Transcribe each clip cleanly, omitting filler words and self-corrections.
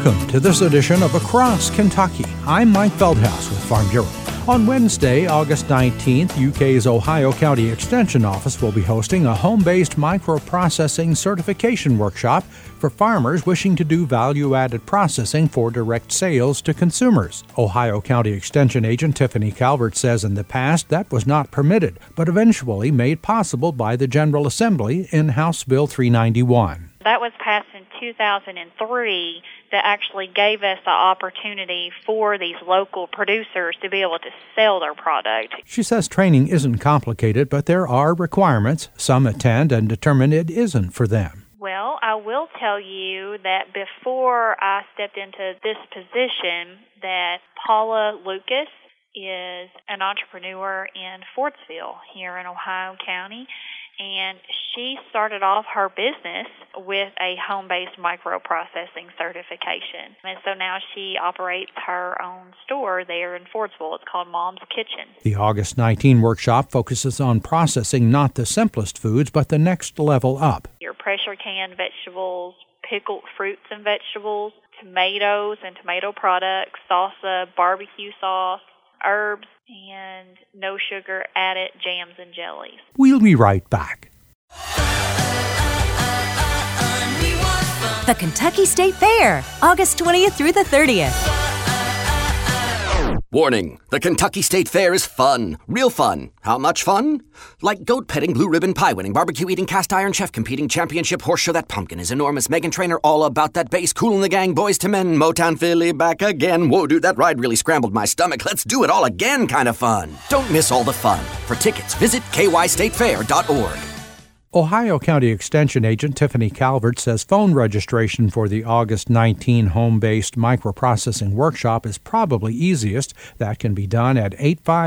Welcome to this edition of Across Kentucky. I'm Mike Feldhaus with Farm Bureau. On Wednesday, August 19th, UK's Ohio County Extension Office will be hosting a home-based microprocessing certification workshop for farmers wishing to do value-added processing for direct sales to consumers. Ohio County Extension agent Tiffany Calvert says in the past that was not permitted, but eventually made possible by the General Assembly in House Bill 391. That was passed in 2003 that actually gave us the opportunity for these local producers to be able to sell their product. She says training isn't complicated, but there are requirements. Some attend and determine it isn't for them. Well, I will tell you that before I stepped into this position, that Paula Lucas is an entrepreneur in Fordsville here in Ohio County. And she started off her business with a home-based microprocessing certification. And so now she operates her own store there in Fordsville. It's called Mom's Kitchen. The August 19 workshop focuses on processing not the simplest foods, but the next level up. Your pressure canned vegetables, pickled fruits and vegetables, tomatoes and tomato products, salsa, barbecue sauce, herbs, and no sugar added jams and jellies. We'll be right back. The Kentucky State Fair, August 20th through the 30th. Warning, the Kentucky State Fair is fun. Real fun. How much fun? Like goat petting, blue ribbon pie winning, barbecue eating, cast iron chef competing, championship horse show, that pumpkin is enormous, Meghan Trainor all about that bass, Kool and the Gang, Boys to Men, Motown Philly back again. Whoa, dude, that ride really scrambled my stomach. Let's do it all again kind of fun. Don't miss all the fun. For tickets, visit kystatefair.org. Ohio County Extension agent Tiffany Calvert says phone registration for the August 19 home-based microprocessing workshop is probably easiest. That can be done at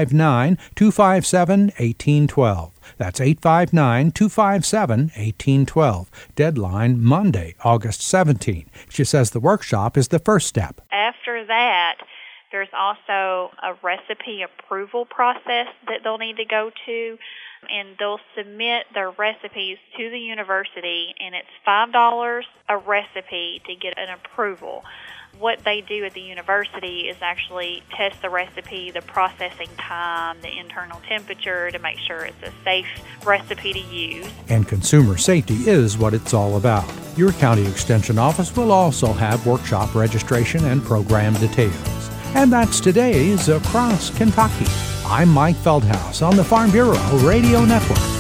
859-257-1812. That's 859-257-1812. Deadline Monday, August 17. She says the workshop is the first step. After that, there's also a recipe approval process that they'll need to go to, and they'll submit their recipes to the university, and it's $5 a recipe to get an approval. What they do at the university is actually test the recipe, the processing time, the internal temperature to make sure it's a safe recipe to use. And consumer safety is what it's all about. Your county extension office will also have workshop registration and program details. And that's today's Across Kentucky. I'm Mike Feldhaus on the Farm Bureau Radio Network.